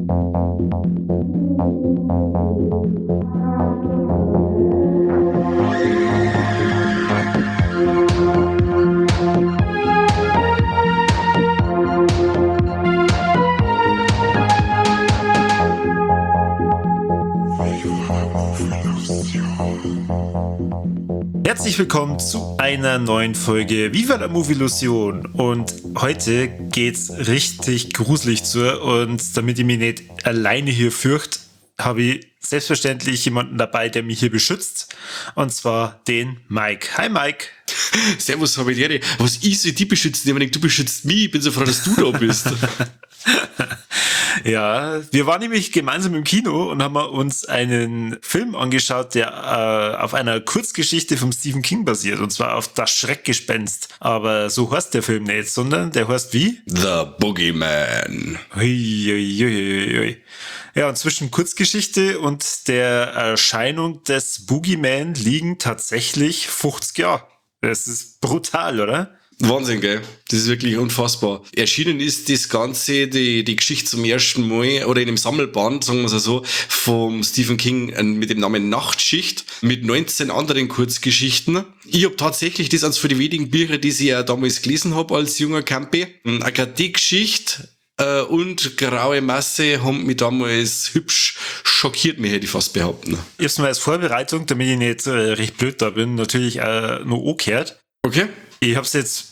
Herzlich willkommen zu einer neuen Folge Viva la Movielusion. Und heute geht's richtig gruselig zu. Und damit ich mich nicht alleine hier fürchte, habe ich selbstverständlich jemanden dabei, der mich hier beschützt. Und zwar den Mike. Hi Mike. Servus, Habediere. Was ich soll die beschützen? Du beschützt mich. Ich bin so froh, dass du da bist. Ja, wir waren nämlich gemeinsam im Kino und haben uns einen Film angeschaut, der auf einer Kurzgeschichte von Stephen King basiert, und zwar auf Das Schreckgespenst. Aber so heißt der Film nicht, sondern der heißt wie? The Boogeyman. Hui. Ja, und zwischen Kurzgeschichte und der Erscheinung des Boogeyman liegen tatsächlich 50 Jahre. Das ist brutal, oder? Wahnsinn, gell? Das ist wirklich unfassbar. Erschienen ist das Ganze, die Geschichte zum ersten Mal, oder in einem Sammelband, sagen wir es so, vom Stephen King mit dem Namen Nachtschicht, mit 19 anderen Kurzgeschichten. Ich habe tatsächlich, das eines von den wenigen Bücher, die ich ja damals gelesen habe als junger Campi. Die Geschichte und Graue Masse haben mich damals hübsch schockiert, mir hätte ich fast behaupten. Erstmal als Vorbereitung, damit ich nicht recht blöd da bin, natürlich noch angehört. Okay. Ich habe es jetzt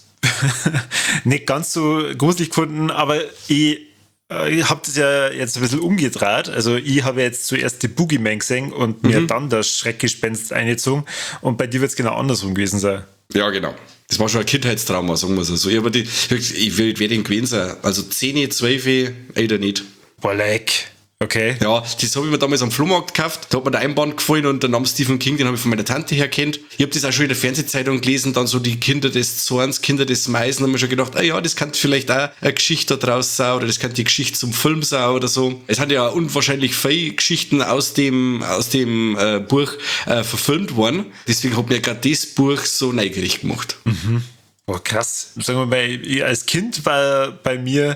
nicht ganz so gruselig gefunden, aber ich habe das ja jetzt ein bisschen umgedreht. Also ich habe jetzt zuerst die Boogeyman gesehen und mir dann das Schreckgespenst eingezogen, und bei dir wird es genau andersrum gewesen sein. Ja, genau. Das war schon ein Kindheitstrauma, sagen wir es so. Aber ich will den gewesen sein. Also 10, 12, oder nicht. Boah, leck. Okay. Ja, das habe ich mir damals am Flohmarkt gekauft. Da hat mir der Einband gefallen und der Name Stephen King, den habe ich von meiner Tante her kennt. Ich habe das auch schon in der Fernsehzeitung gelesen, dann so die Kinder des Zorns, Kinder des Meisen, haben mir schon gedacht, ja, das könnte vielleicht auch eine Geschichte da draus sein, oder das könnte die Geschichte zum Film sein oder so. Es hat ja unwahrscheinlich viele Geschichten aus dem Buch verfilmt worden. Deswegen hat mir gerade das Buch so neugierig gemacht. Mhm. Boah, krass. Sagen wir mal, als Kind war bei mir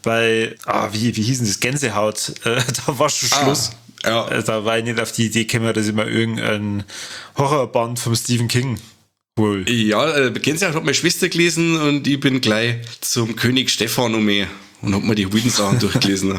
wie hieß denn das? Gänsehaut. Da war schon Schluss. Ja. Da war ich nicht auf die Idee gekommen, dass ich mal irgendein Horrorband vom Stephen King hol. Ja, Gänsehaut hat meine Schwester gelesen und ich bin gleich zum König Stefan und hab mir die wilden Sachen durchgelesen.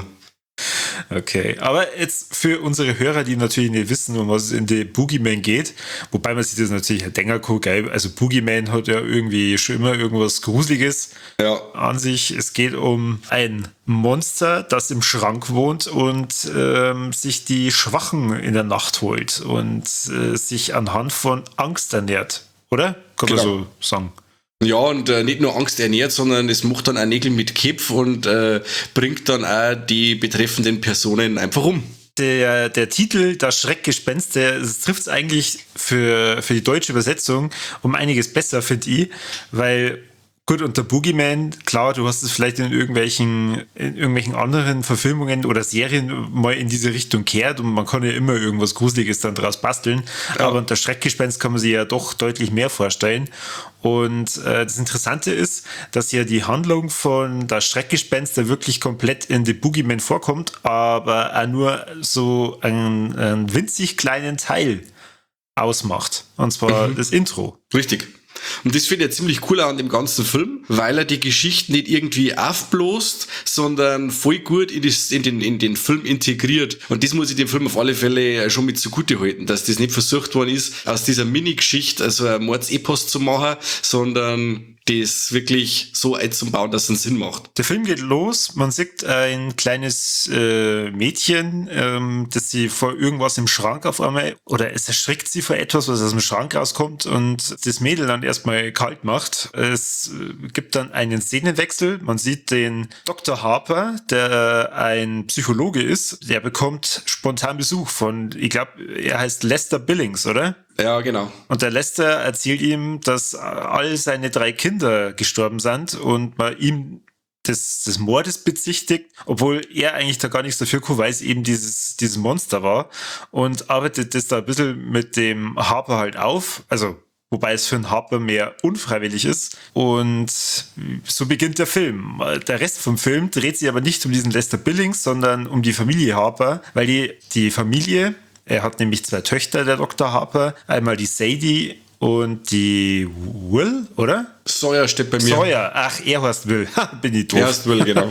Okay, aber jetzt für unsere Hörer, die natürlich nicht wissen, um was es in The Boogeyman geht, wobei man sich das natürlich denken kann, geil, also Boogeyman hat ja irgendwie schon immer irgendwas Gruseliges an sich. Es geht um ein Monster, das im Schrank wohnt und sich die Schwachen in der Nacht holt und sich anhand von Angst ernährt, oder? Kann man so sagen. Ja, und nicht nur Angst ernährt, sondern es macht dann auch Nägel mit Kipf und bringt dann auch die betreffenden Personen einfach um. Der Titel, das Schreckgespenst, das trifft es eigentlich für die deutsche Übersetzung um einiges besser, finde ich, weil gut, und der Boogeyman, klar, du hast es vielleicht in irgendwelchen anderen Verfilmungen oder Serien mal in diese Richtung gehört, und man kann ja immer irgendwas Gruseliges dann draus basteln, aber unter Schreckgespenst kann man sich ja doch deutlich mehr vorstellen. Und das Interessante ist, dass ja die Handlung von das Schreckgespenst da wirklich komplett in The Boogeyman vorkommt, aber auch nur so einen winzig kleinen Teil ausmacht, und zwar das Intro. Richtig. Und das finde ich ziemlich cool an dem ganzen Film, weil er die Geschichte nicht irgendwie aufbläst, sondern voll gut in den Film integriert. Und das muss ich dem Film auf alle Fälle schon mit zugute halten, dass das nicht versucht worden ist, aus dieser Mini-Geschichte also ein Mordsepos zu machen, sondern das wirklich so einzubauen, dass es einen Sinn macht. Der Film geht los, man sieht ein kleines Mädchen, das sie vor irgendwas im Schrank auf einmal, oder es erschrickt sie vor etwas, was aus dem Schrank rauskommt, und das Mädel dann erstmal kalt macht. Es gibt dann einen Szenenwechsel, man sieht den Dr. Harper, der ein Psychologe ist, der bekommt spontan Besuch von, ich glaube, er heißt Lester Billings, oder? Ja, genau. Und der Lester erzählt ihm, dass all seine 3 Kinder gestorben sind und man ihm des Mordes bezichtigt, obwohl er eigentlich da gar nichts dafür kann, weil es eben dieses Monster war, und arbeitet das da ein bisschen mit dem Harper halt auf. Also wobei es für einen Harper mehr unfreiwillig ist. Und so beginnt der Film. Der Rest vom Film dreht sich aber nicht um diesen Lester Billings, sondern um die Familie Harper, weil die Familie, er hat nämlich 2 Töchter, der Dr. Harper, einmal die Sadie und die Will, oder? Sawyer steht bei mir. Sawyer, ach, er heißt Will. Bin ich doof. Er heißt Will, genau.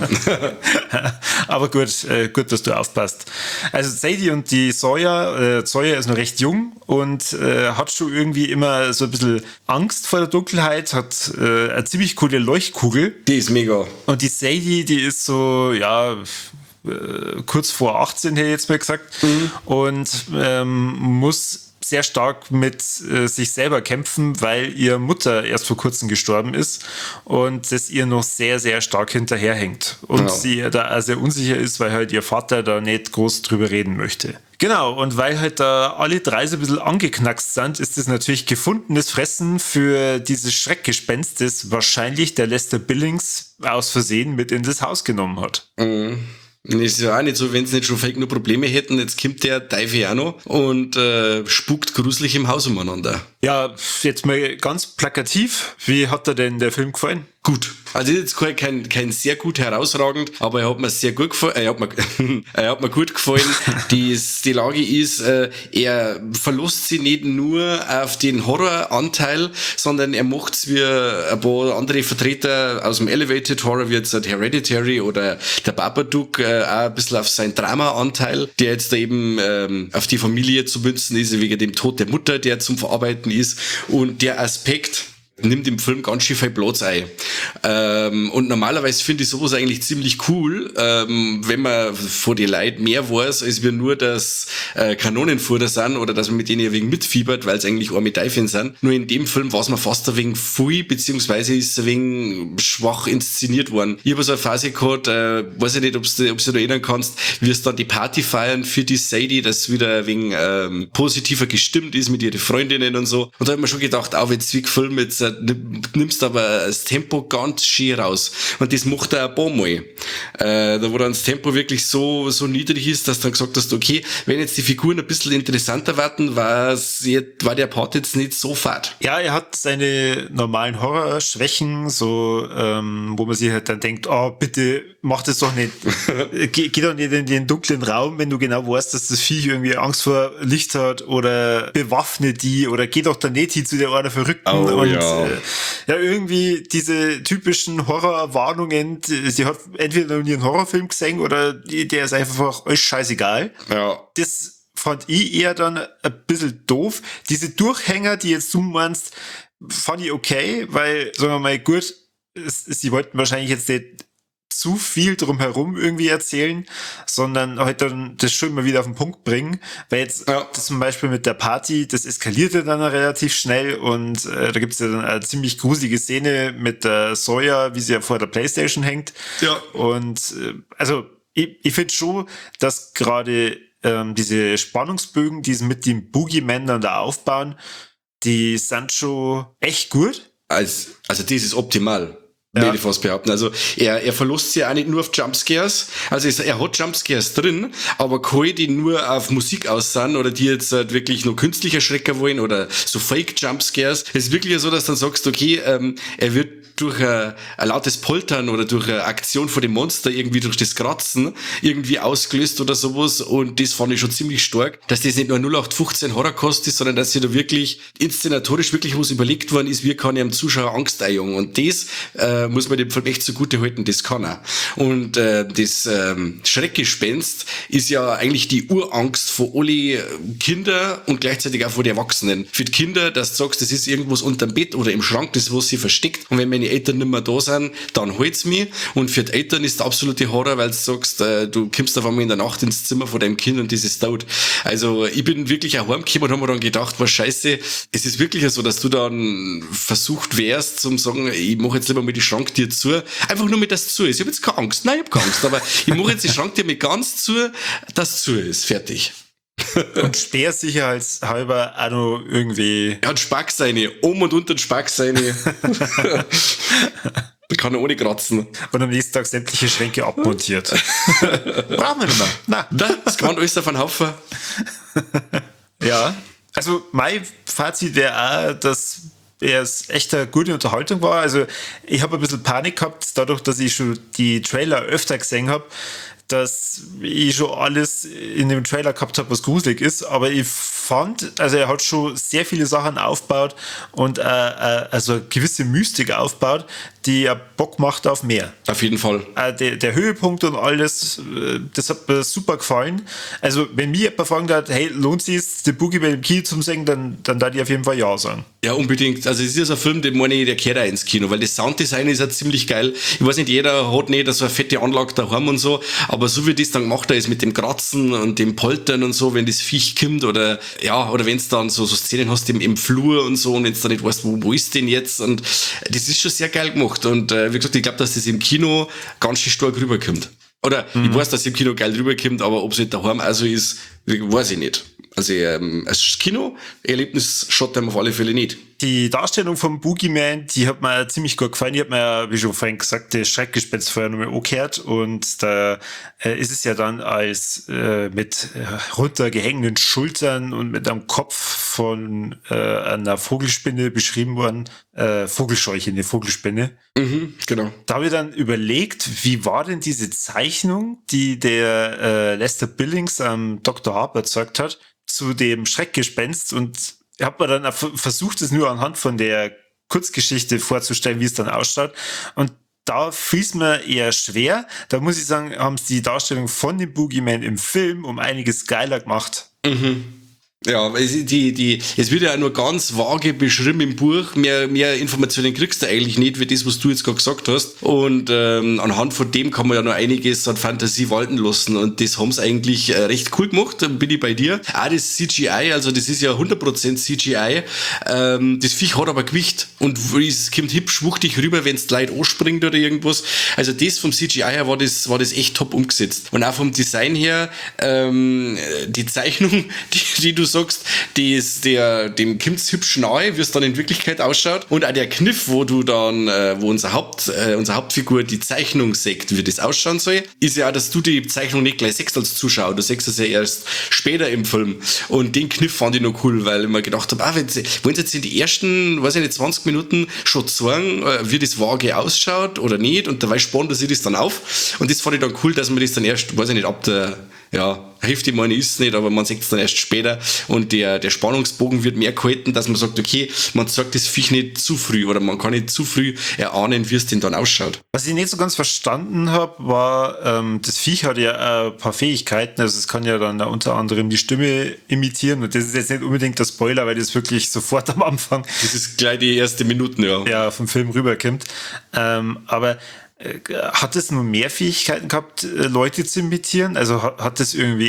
Aber gut, dass du aufpasst. Also Sadie und die Sawyer ist noch recht jung und hat schon irgendwie immer so ein bisschen Angst vor der Dunkelheit, hat eine ziemlich coole Leuchtkugel. Die ist mega. Und die Sadie, die ist so, ja, kurz vor 18, hätte ich jetzt mal gesagt, und muss sehr stark mit sich selber kämpfen, weil ihre Mutter erst vor kurzem gestorben ist und das ihr noch sehr, sehr stark hinterherhängt. Und sie da auch sehr unsicher ist, weil halt ihr Vater da nicht groß drüber reden möchte. Genau, und weil halt da alle 3 so ein bisschen angeknackst sind, ist das natürlich gefundenes Fressen für dieses Schreckgespenst, das wahrscheinlich der Lester Billings aus Versehen mit in das Haus genommen hat. Ist ja auch nicht so, wenn sie nicht schon fake nur Probleme hätten, jetzt kommt der Teufel auch noch und spukt gruselig im Haus umeinander. Ja, jetzt mal ganz plakativ, wie hat dir denn der Film gefallen? Gut. Also jetzt kein sehr gut herausragend, aber er hat mir sehr gut gefallen. Er hat mir gut gefallen. Die Lage ist, er verlässt sich nicht nur auf den Horroranteil, sondern er macht's wie ein paar andere Vertreter aus dem Elevated Horror, wie jetzt Hereditary oder der Babadook, auch ein bisschen auf seinen Drama-Anteil, der jetzt da eben auf die Familie zu münzen ist, wegen dem Tod der Mutter, der zum Verarbeiten ist. Und der Aspekt nimmt im Film ganz schön viel Platz ein. Und normalerweise finde ich sowas eigentlich ziemlich cool, wenn man von den Leuten mehr weiß, als wir nur das Kanonenfutter sind oder dass man mit denen ein wenig mitfiebert, weil es eigentlich arme Teufel sind. Nur in dem Film war es mir fast ein wenig viel, beziehungsweise ist es ein wenig schwach inszeniert worden. Ich habe so eine Phase gehabt, weiß ich nicht, ob du dich erinnern kannst, wie es dann die Party feiern für die Sadie, das wieder ein wenig positiver gestimmt ist mit ihren Freundinnen und so. Und da habe ich mir schon gedacht, auch wenn Zwickfilm jetzt nimmst aber das Tempo ganz schön raus. Und das macht er ein paar Mal. Da wo dann das Tempo wirklich so niedrig ist, dass du dann gesagt hast, okay, wenn jetzt die Figuren ein bisschen interessanter werden, war der Part jetzt nicht so fad. Ja, er hat seine normalen Horrorschwächen, so, wo man sich halt dann denkt, oh, bitte, mach das doch nicht. Geh doch nicht in den dunklen Raum, wenn du genau weißt, dass das Viech irgendwie Angst vor Licht hat, oder bewaffne die, oder geh doch da nicht hin zu der einer Verrückten. Oh, und ja. Ja, irgendwie diese typischen Horrorwarnungen, sie hat entweder noch nie einen Horrorfilm gesehen oder der ist einfach alles scheißegal. Ja. Das fand ich eher dann ein bisschen doof. Diese Durchhänger, die jetzt du meinst, fand ich okay, weil, sagen wir mal, gut, sie wollten wahrscheinlich jetzt nicht zu viel drumherum irgendwie erzählen, sondern halt dann das schon mal wieder auf den Punkt bringen, weil jetzt das zum Beispiel mit der Party, das eskalierte dann relativ schnell und da gibt's ja dann eine ziemlich gruselige Szene mit der Sawyer, wie sie ja vor der Playstation hängt. Ja. Und also ich finde schon, dass gerade diese Spannungsbögen, die sie mit dem Boogeyman dann da aufbauen, die sind schon echt gut. Also das ist optimal. Würde ich fast behaupten. Also er verlässt sich auch nicht nur auf Jumpscares. Also er hat Jumpscares drin, aber keine, die nur auf Musik aus sind oder die jetzt halt wirklich nur künstlich erschrecken wollen oder so Fake-Jumpscares. Es ist wirklich so, dass du dann sagst, okay, er wird durch ein lautes Poltern oder durch eine Aktion vor dem Monster irgendwie durch das Kratzen irgendwie ausgelöst oder sowas, und das fand ich schon ziemlich stark, dass das nicht nur 0815 Horrorkost ist, sondern dass sich da wirklich inszenatorisch wirklich was überlegt worden ist, wie kann ich am Zuschauer Angst einjagen, und das muss man dem Film echt zugute halten, das kann er. Und das Schreckgespenst ist ja eigentlich die Urangst vor alle Kinder und gleichzeitig auch vor den Erwachsenen. Für die Kinder, dass du sagst, das ist irgendwas unterm Bett oder im Schrank, das was sie versteckt, und wenn meine Eltern nicht mehr da sind, dann holt's mich. Und für die Eltern ist der absolute Horror, weil du sagst, du kommst auf einmal in der Nacht ins Zimmer von deinem Kind und das ist tot. Also ich bin wirklich auch heimgekommen und habe mir dann gedacht, was scheiße, es ist wirklich so, dass du dann versucht wärst, zum sagen, ich mache jetzt lieber mal die Schranktür zu, einfach nur mit das zu ist. Ich habe jetzt keine Angst, nein, ich habe keine Angst, aber ich mache jetzt die Schranktür mit ganz zu, dass zu ist, fertig. Und sperrsicherheitshalber auch noch irgendwie. Er hat Spackseine, um und unter den Spackseine. Da kann er ohne kratzen. Und am nächsten Tag sämtliche Schränke abmontiert. Brauchen wir nicht mehr. Das kann alles auf einen Haufen. Ja. Also mein Fazit wäre auch, dass es echt eine gute Unterhaltung war. Also ich habe ein bisschen Panik gehabt, dadurch, dass ich schon die Trailer öfter gesehen habe, dass ich schon alles in dem Trailer gehabt habe, was gruselig ist. Aber ich fand, also er hat schon sehr viele Sachen aufgebaut und also eine gewisse Mystik aufgebaut, die ja Bock macht auf mehr. Auf jeden Fall. Der Höhepunkt und alles, das hat mir super gefallen. Also wenn mir jemand fragen hat, hey, lohnt sich es, den Boogeyman im Kino zu sehen, dann darf ich auf jeden Fall ja sagen. Ja, unbedingt. Also es ist ein Film, den meine ich, der kehrt auch ins Kino, weil das Sounddesign ist ja ziemlich geil. Ich weiß nicht, jeder hat nicht so eine fette Anlage daheim und so, aber so wie das dann gemacht ist mit dem Kratzen und dem Poltern und so, wenn das Viech kommt oder wenn es dann so Szenen hast im Flur und so und wenn du dann nicht weißt, wo ist denn jetzt, und das ist schon sehr geil gemacht und wie gesagt, ich glaube, dass das im Kino ganz schön stark rüberkommt. Oder ich weiß, dass es im Kino geil rüberkommt, aber ob es nicht daheim also ist, weiß ich nicht. Also als Kino-Erlebnis schaut einem auf alle Fälle nicht. Die Darstellung vom Boogeyman, die hat mir ziemlich gut gefallen. Die hat mir ja, wie schon vorhin gesagt, das Schreckgespenst vorher nochmal angehört. Und da ist es ja dann als mit runtergehängenden Schultern und mit einem Kopf von einer Vogelspinne beschrieben worden. Vogelscheuche, eine Vogelspinne. Mhm, genau. Da habe ich dann überlegt, wie war denn diese Zeichnung, die der Lester Billings am Dr. Harper gezeigt hat, zu dem Schreckgespenst, und ich habe mir dann versucht, es nur anhand von der Kurzgeschichte vorzustellen, wie es dann ausschaut. Und da fiel es mir eher schwer. Da muss ich sagen, haben sie die Darstellung von dem Boogeyman im Film um einiges geiler gemacht. Mhm. Ja, es wird ja auch nur ganz vage beschrieben im Buch. Mehr Informationen kriegst du eigentlich nicht, wie das, was du jetzt gerade gesagt hast. Und anhand von dem kann man ja noch einiges an Fantasie walten lassen. Und das haben sie eigentlich recht cool gemacht, da bin ich bei dir. Auch das CGI, also das ist ja 100% CGI. Das Viech hat aber Gewicht und es kommt hübsch wuchtig rüber, wenn es Leute anspringt oder irgendwas. Also das vom CGI her war das echt top umgesetzt. Und auch vom Design her, die Zeichnung, die du sagst, dem kommt's hübsch nahe, wie es dann in Wirklichkeit ausschaut. Und auch der Kniff, wo du dann, wo unsere Hauptfigur die Zeichnung sagt, wie das ausschauen soll, ist ja auch, dass du die Zeichnung nicht gleich siehst als Zuschauer. Du siehst es ja erst später im Film. Und den Kniff fand ich noch cool, weil ich mir gedacht habe, wollen sie jetzt in die ersten, 20 Minuten schon zeigen, wie das vage ausschaut oder nicht, und dabei sparen sie das dann auf. Und das fand ich dann cool, dass man das dann erst, ab der Hälfte meine ist es nicht, aber man sieht es dann erst später, und der Spannungsbogen wird mehr gehalten, dass man sagt, okay, man sagt das Viech nicht zu früh oder man kann nicht zu früh erahnen, wie es denn dann ausschaut. Was ich nicht so ganz verstanden habe, war, das Viech hat ja ein paar Fähigkeiten, also es kann ja dann unter anderem die Stimme imitieren, und das ist jetzt nicht unbedingt der Spoiler, weil das wirklich sofort am Anfang, das ist gleich die erste Minuten, ja, vom Film rüberkommt, aber hat es nur mehr Fähigkeiten gehabt, Leute zu imitieren? Also hat es irgendwie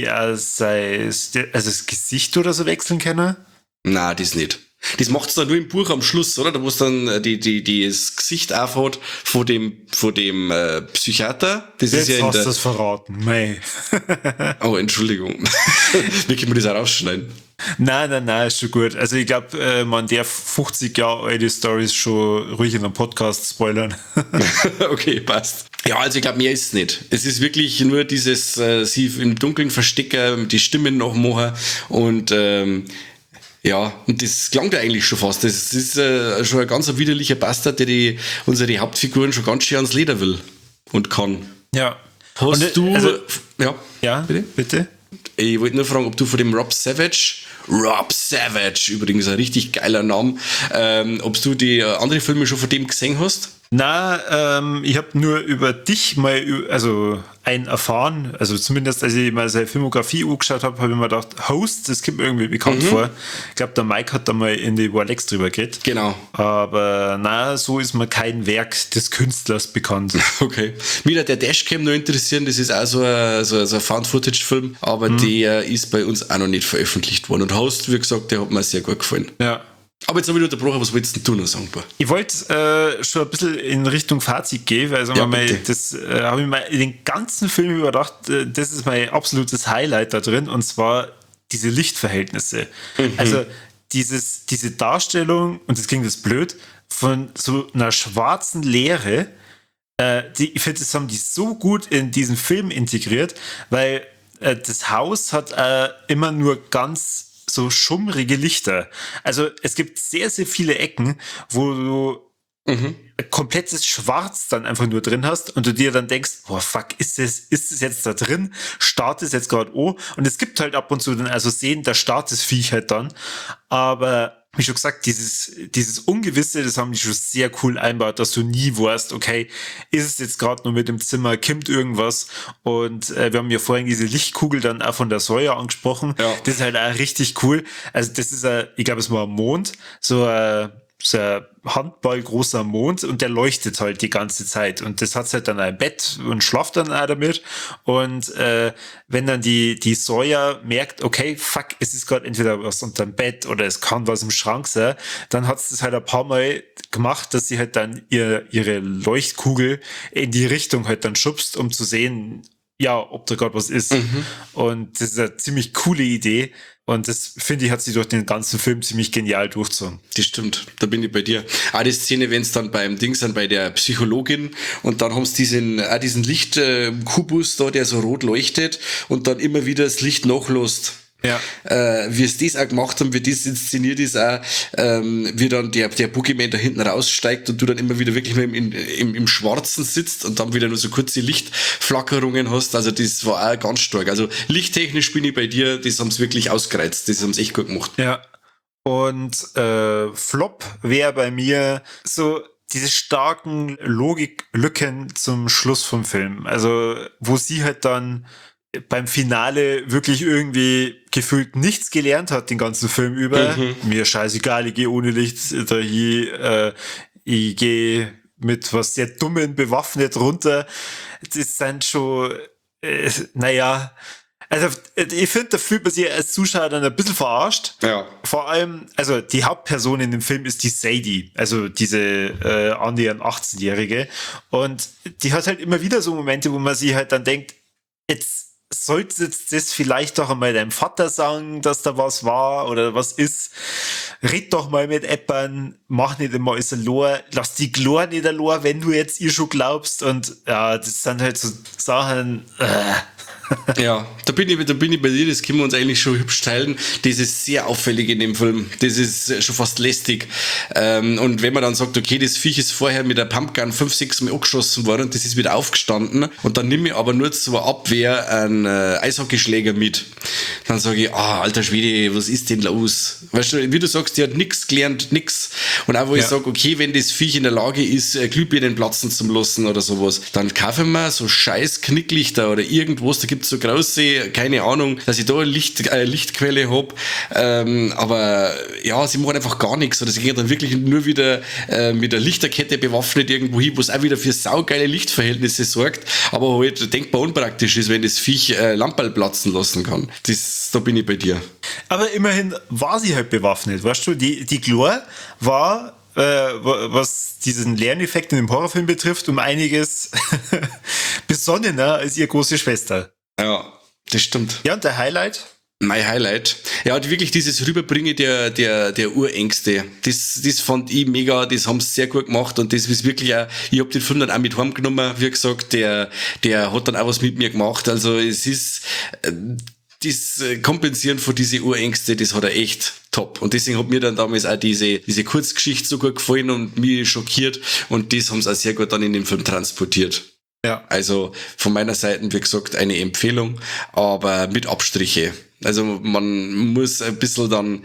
das Gesicht oder so wechseln können? Na, das nicht. Das macht's dann nur im Buch am Schluss, oder? Da wo es dann das Gesicht aufhat von dem Psychiater. Das Jetzt ist ja hast du das verraten. Mei. Oh, Entschuldigung. Wie können wir das auch rausschneiden? Nein, ist schon gut. Also ich glaube, man darf 50 Jahre alte Stories schon ruhig in einem Podcast spoilern. Okay, passt. Ja, also ich glaube, mehr ist es nicht. Es ist wirklich nur dieses, sie im Dunkeln verstecken, die Stimmen noch machen, und und das klang ja eigentlich schon fast. Das ist schon ein ganz widerlicher Bastard, der unsere Hauptfiguren schon ganz schön ans Leder will und kann. Ja. Hast du... Also, ja, bitte? Ich wollte nur fragen, ob du von dem Rob Savage, übrigens ein richtig geiler Name, ob du die andere Filme schon von dem gesehen hast? Na, ich habe nur über dich mal einen erfahren, also zumindest als ich mal seine Filmografie angeschaut habe, habe ich mir gedacht, Host, das kommt mir irgendwie bekannt vor. Ich glaube, der Mike hat da mal in die Warlex drüber geredet. Genau. Aber so ist mir kein Werk des Künstlers bekannt. Okay. Mich hat der Dashcam noch interessieren, das ist auch so ein Found-Footage-Film, aber der ist bei uns auch noch nicht veröffentlicht worden. Und Host, wie gesagt, der hat mir sehr gut gefallen. Ja. Aber jetzt habe ich unterbrochen, was wolltest du noch sagen? Ich wollte schon ein bisschen in Richtung Fazit gehen, weil das habe ich mal in den ganzen Film überdacht, das ist mein absolutes Highlight da drin, und zwar diese Lichtverhältnisse. Also diese Darstellung, und das klingt jetzt blöd, von so einer schwarzen Leere, ich finde, das haben die so gut in diesen Film integriert, weil das Haus hat immer nur ganz so schummrige Lichter. Also es gibt sehr, sehr viele Ecken, wo du komplettes Schwarz dann einfach nur drin hast und du dir dann denkst, boah, fuck, ist das jetzt da drin? Startet es jetzt gerade an? Und es gibt halt ab und zu dann also Szenen, da startet das Viech halt dann. Aber wie schon gesagt, dieses Ungewisse, das haben die schon sehr cool einbaut, dass du nie weißt, okay, ist es jetzt gerade nur mit dem Zimmer, kimmt irgendwas? Und wir haben ja vorhin diese Lichtkugel dann auch von der Säule angesprochen. Ja. Das ist halt auch richtig cool. Also das ist, ich glaube, es war am Mond, so ein handballgroßer Mond und der leuchtet halt die ganze Zeit und das hat halt dann ein Bett und schlaft dann auch damit und wenn dann die Sawyer merkt, okay, fuck, es ist gerade entweder was unterm Bett oder es kann was im Schrank sein, dann hat es das halt ein paar Mal gemacht, dass sie halt dann ihre Leuchtkugel in die Richtung halt dann schubst, um zu sehen, ja, ob da gerade was ist. Und das ist eine ziemlich coole Idee. Und das, finde ich, hat sie durch den ganzen Film ziemlich genial durchgezogen. Das stimmt, da bin ich bei dir. Auch die Szene, wenn es dann beim Ding sind, bei der Psychologin und dann haben sie diesen Lichtkubus da, der so rot leuchtet und dann immer wieder das Licht nachlässt. Ja. Wie es das auch gemacht haben, wie das inszeniert ist auch, wie dann der Boogeyman da hinten raussteigt und du dann immer wieder wirklich nur im Schwarzen sitzt und dann wieder nur so kurze Lichtflackerungen hast. Also das war auch ganz stark. Also lichttechnisch bin ich bei dir, das haben sie wirklich ausgereizt. Das haben sie echt gut gemacht. Ja. Und Flop wäre bei mir so diese starken Logiklücken zum Schluss vom Film. Also wo sie halt dann beim Finale wirklich irgendwie gefühlt nichts gelernt hat den ganzen Film über. Mir scheißegal, ich gehe ohne Licht dahin, ich gehe mit was sehr Dummen bewaffnet runter. Das sind schon, naja, also ich finde, da fühlt man sich als Zuschauer dann ein bisschen verarscht. Ja. Vor allem, also die Hauptperson in dem Film ist die Sadie, also diese annähernd 18-Jährige. Und die hat halt immer wieder so Momente, wo man sich halt dann denkt, jetzt solltest das vielleicht doch einmal deinem Vater sagen, dass da was war oder was ist. Red doch mal mit Eppern, mach nicht immer alles allein, lass die Glor nicht allein, wenn du jetzt ihr schon glaubst. Und ja, das sind halt so Sachen. Ja, da bin ich bei dir, das können wir uns eigentlich schon hübsch teilen. Das ist sehr auffällig in dem Film. Das ist schon fast lästig. Und wenn man dann sagt, okay, das Viech ist vorher mit der Pumpgun 5-6 Mal angeschossen worden und das ist wieder aufgestanden und dann nehme ich aber nur zur Abwehr einen Eishockeyschläger mit, dann sage ich, alter Schwede, was ist denn los? Weißt du, wie du sagst, die hat nichts gelernt, nix. Und auch wo ich sage, okay, wenn das Viech in der Lage ist, Glühbirnen platzen zu lassen oder sowas, dann kaufen wir so scheiß Knicklichter oder irgendwas, da gibt's so große, keine Ahnung, dass ich da eine Lichtquelle hab. Aber ja, sie machen einfach gar nichts. Oder sie gehen dann wirklich nur wieder mit der Lichterkette bewaffnet irgendwo hin, wo es auch wieder für saugeile Lichtverhältnisse sorgt, aber halt denkbar unpraktisch ist, wenn das Viech Lamperl platzen lassen kann. Da bin ich bei dir. Aber immerhin war sie halt bewaffnet, weißt du? Die Glor war, was diesen Lerneffekt in dem Horrorfilm betrifft, um einiges besonnener als ihre große Schwester. Ja, das stimmt. Ja, und der Highlight? Mein Highlight. Ja, und wirklich dieses Rüberbringen der Urängste. Das fand ich mega, das haben sie sehr gut gemacht und das ist wirklich auch, ich hab den Film dann auch mit heimgenommen, wie gesagt, der hat dann auch was mit mir gemacht. Also es ist, das Kompensieren von diese Urängste, das hat er echt top. Und deswegen hat mir dann damals auch diese Kurzgeschichte so gut gefallen und mich schockiert und das haben sie auch sehr gut dann in den Film transportiert. Ja. Also von meiner Seite, wie gesagt, eine Empfehlung, aber mit Abstriche. Also man muss ein bisschen dann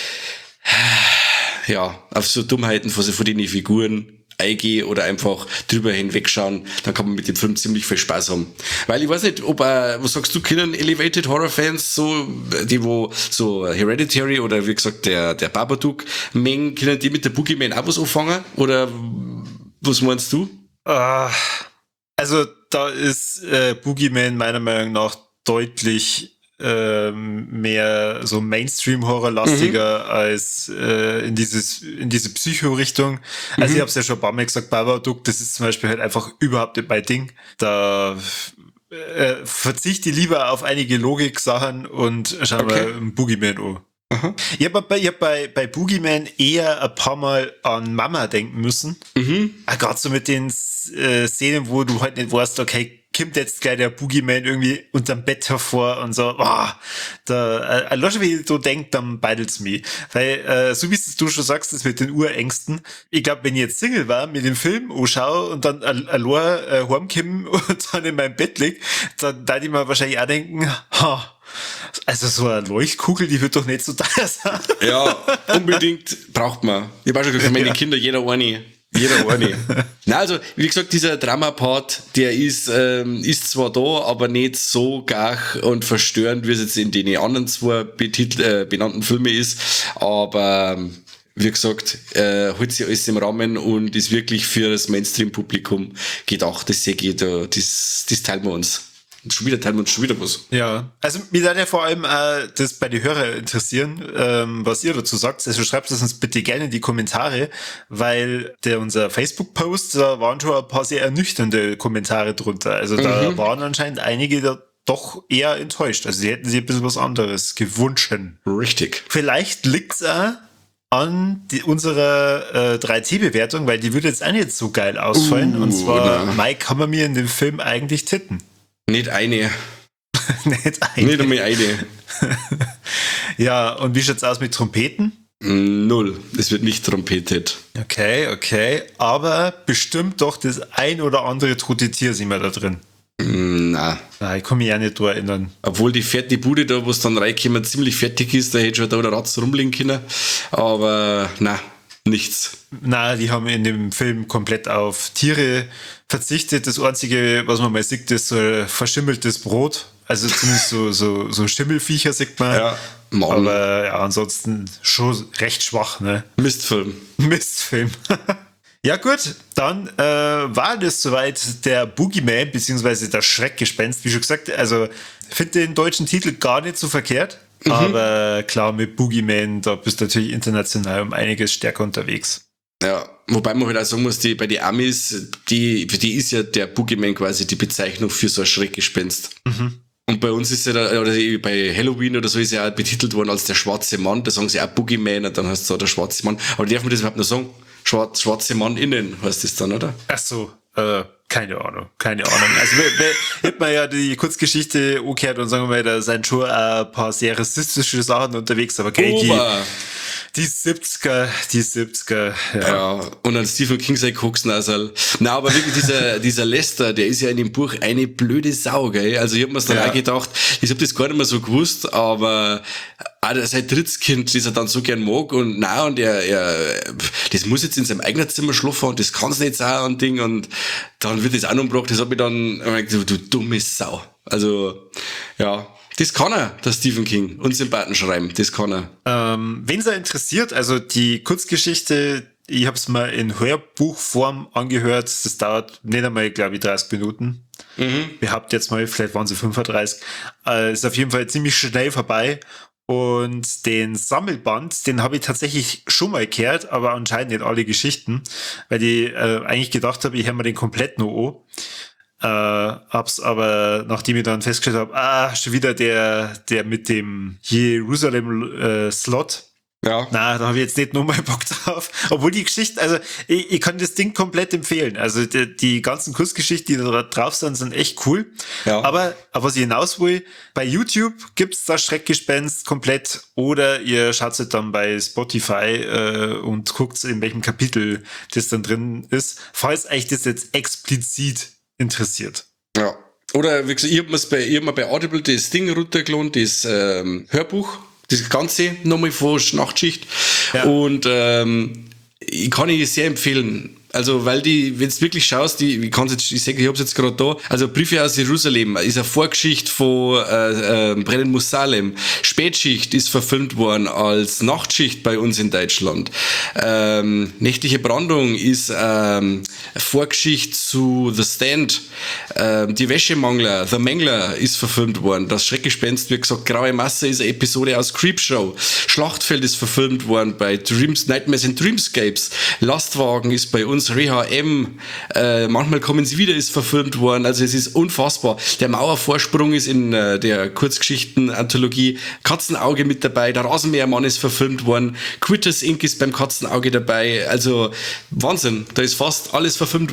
auf so Dummheiten von den Figuren eingehen oder einfach drüber hinwegschauen, dann kann man mit dem Film ziemlich viel Spaß haben. Weil ich weiß nicht, was sagst du, können Elevated Horror Fans so, die wo so Hereditary oder wie gesagt der Babadook mengen, können die mit der Boogeyman auch was anfangen? Oder was meinst du? Also da ist Boogeyman meiner Meinung nach deutlich mehr so Mainstream-Horror-lastiger als in diese Psycho-Richtung. Also ich habe es ja schon ein paar Mal gesagt, Babadook, das ist zum Beispiel halt einfach überhaupt nicht mein Ding. Da verzichte ich lieber auf einige Logik-Sachen und schau mal Boogeyman an. Ich hab bei Boogeyman eher ein paar Mal an Mama denken müssen. Gerade so mit den Szenen, wo du halt nicht weißt, okay, kommt jetzt gleich der Boogeyman irgendwie unterm Bett hervor und so, allein schon, wie du denkst, dann beidelt's mich. Weil, so wie du schon sagst, das mit den Urängsten, ich glaube, wenn ich jetzt Single war, mir den Film anschaue und dann allein heimkomme und dann in meinem Bett lieg, dann da ich mir wahrscheinlich auch denken, also so eine Leuchtkugel, die wird doch nicht so teuer sein. Ja, unbedingt braucht man. Ich habe auch schon gesagt, meine Kinder, jeder eine. Na, also, wie gesagt, dieser Drama-Part, der ist zwar da, aber nicht so gach und verstörend, wie es jetzt in den anderen zwei benannten Filmen ist, aber wie gesagt, hält sich alles im Rahmen und ist wirklich für das Mainstream-Publikum gedacht. Das sehe ich da, das teilen wir uns. Und schon wieder was. Ja, also mich würde ja vor allem das bei den Hörern interessieren, was ihr dazu sagt. Also schreibt es uns bitte gerne in die Kommentare, weil unser Facebook-Post, da waren schon ein paar sehr ernüchternde Kommentare drunter. Also da waren anscheinend einige da doch eher enttäuscht. Also sie hätten sich ein bisschen was anderes gewünscht. Richtig. Vielleicht liegt's auch an unserer 3T-Bewertung, weil die würde jetzt auch nicht so geil ausfallen. Und zwar, Mike, kann man mir in dem Film eigentlich titten? Nicht eine. Nicht einmal eine. Ja, und wie schaut's aus mit Trompeten? 0. Es wird nicht trompetet. Okay. Aber bestimmt doch das ein oder andere tote Tier sind wir da drin. Nein. Ich kann mich ja nicht daran erinnern. Obwohl die Bude da, wo es dann reinkommen, ziemlich fertig ist, da hätte schon da der Ratz rumliegen können. Aber nein, nichts. Na, die haben in dem Film komplett auf Tiere verzichtet. Das Einzige, was man mal sieht, ist so ein verschimmeltes Brot. Also zumindest so Schimmelviecher sieht man. Ja, Mann. Aber ja, ansonsten schon recht schwach, ne? Mistfilm. Ja gut, dann war das soweit der Boogeyman, beziehungsweise das Schreckgespenst. Wie schon gesagt, also finde den deutschen Titel gar nicht so verkehrt. Aber klar, mit Boogeyman, da bist du natürlich international um einiges stärker unterwegs. Ja, wobei man halt auch sagen muss, bei den Amis, für die ist ja der Boogeyman quasi die Bezeichnung für so ein Schreckgespenst. Und bei uns ist ja da, oder bei Halloween oder so ist ja auch betitelt worden als der schwarze Mann, da sagen sie auch Boogeyman und dann heißt es so der schwarze Mann. Aber darf man das überhaupt noch sagen? Schwarze Mann innen heißt das dann, oder? Ach so, keine Ahnung. Also, hätte man ja die Kurzgeschichte umgekehrt und sagen wir mal, da sind schon ein paar sehr rassistische Sachen unterwegs, aber die 70er, ja. Und dann Stephen King sein Koksnasal. Na, aber wirklich dieser Lester, der ist ja in dem Buch eine blöde Sau, gell? Also ich hab mir's dann auch gedacht, ich hab das gar nicht mehr so gewusst, aber sein Drittskind, das er dann so gern mag und das muss jetzt in seinem eigenen Zimmer schlafen und das kann's nicht sein und Ding und dann wird das auch noch umgebracht, das hat mich dann gesagt, du dumme Sau. Also, ja. Das kann er, der Stephen King, und Sympathen schreiben, das kann er. Wen es interessiert, also die Kurzgeschichte, ich habe es mal in Hörbuchform angehört, das dauert nicht einmal, glaube ich, 30 Minuten. Behauptet jetzt mal, vielleicht waren sie 35. Ist auf jeden Fall ziemlich schnell vorbei. Und den Sammelband, den habe ich tatsächlich schon mal gehört, aber anscheinend nicht alle Geschichten, weil ich eigentlich gedacht habe, ich höre mir den komplett noch an. Hab's aber, nachdem ich dann festgestellt habe, schon wieder der mit dem Jerusalem-Slot. Ja. Na, da habe ich jetzt nicht nochmal Bock drauf. Obwohl die Geschichte, also ich kann das Ding komplett empfehlen. Also die ganzen Kurzgeschichten, die da drauf sind echt cool. Ja. Aber was ich hinaus will, bei YouTube gibt's das Schreckgespenst komplett oder ihr schaut es dann bei Spotify und guckt, in welchem Kapitel das dann drin ist, falls euch das jetzt explizit interessiert. Ja. Oder wie gesagt, ich hab mir bei Audible das Ding runtergeladen, das Hörbuch, das Ganze nochmal von Nachtschicht. Ja. Und ich kann Ihnen sehr empfehlen. Also, weil wenn du wirklich schaust, ich hab's jetzt gerade da, also Briefe aus Jerusalem ist eine Vorgeschichte von Brennen muss Salem. Spätschicht ist verfilmt worden als Nachtschicht bei uns in Deutschland. Nächtliche Brandung ist Vorgeschichte zu The Stand. Die Wäschemangler, The Mangler ist verfilmt worden. Das Schreckgespenst, wie gesagt, Graue Masse ist eine Episode aus Creepshow. Schlachtfeld ist verfilmt worden bei Nightmares and Dreamscapes. Lastwagen ist bei uns Reha M. Manchmal kommen sie wieder, ist verfilmt worden. Also es ist unfassbar. Der Mauervorsprung ist in der Kurzgeschichten-Anthologie. Katzenauge mit dabei. Der Rasenmähermann ist verfilmt worden. Quitters Inc. ist beim Katzenauge dabei. Also Wahnsinn. Da ist fast alles verfilmt worden.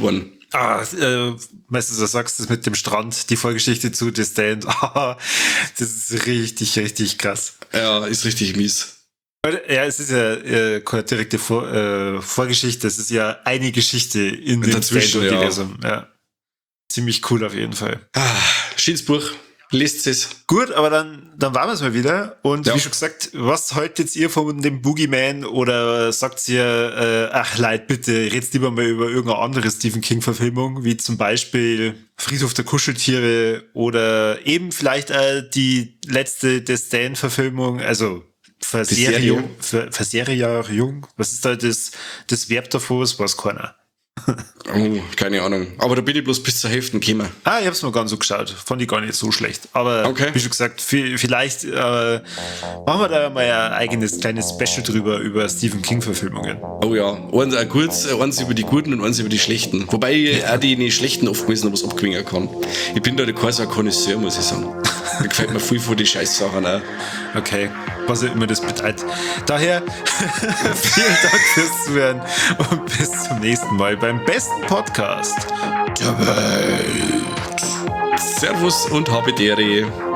Weißt du, du sagst das mit dem Strand, die Vorgeschichte zu The Stand. Das ist richtig, richtig krass. Ja, ist richtig mies. Ja, es ist ja keine direkte Vorgeschichte, es ist ja eine Geschichte in dem Stand-Universum. Ja. Ziemlich cool auf jeden Fall. Schönes Buch. Lest es. Gut, aber dann waren wir es mal wieder. Und ja. Wie schon gesagt, was haltet ihr von dem Boogeyman? Oder sagt ihr, ach Leute, bitte, redet lieber mal über irgendeine andere Stephen King-Verfilmung, wie zum Beispiel Friedhof der Kuscheltiere oder eben vielleicht die letzte The Stand-Verfilmung, also Verserierung. Was ist da das Verb davor? Das weiß keiner. Oh, keine Ahnung. Aber da bin ich bloß bis zur Hälfte gekommen. Ich hab's mir ganz so geschaut. Fand ich gar nicht so schlecht. Aber wie schon gesagt, vielleicht machen wir da mal ein eigenes kleines Special drüber, über Stephen King-Verfilmungen. Oh ja. Eins über die Guten und eins über die Schlechten. Wobei ich auch die Schlechten oft noch was abgewinnen kann. Ich bin da kein so ein Connoisseur, muss ich sagen. Mir gefällt mir viel von die Scheißsachen auch. Okay, was auch immer das bedeutet. Daher, vielen Dank fürs Zuhören und bis zum nächsten Mal beim besten Podcast der Welt. Servus und habe Ehre.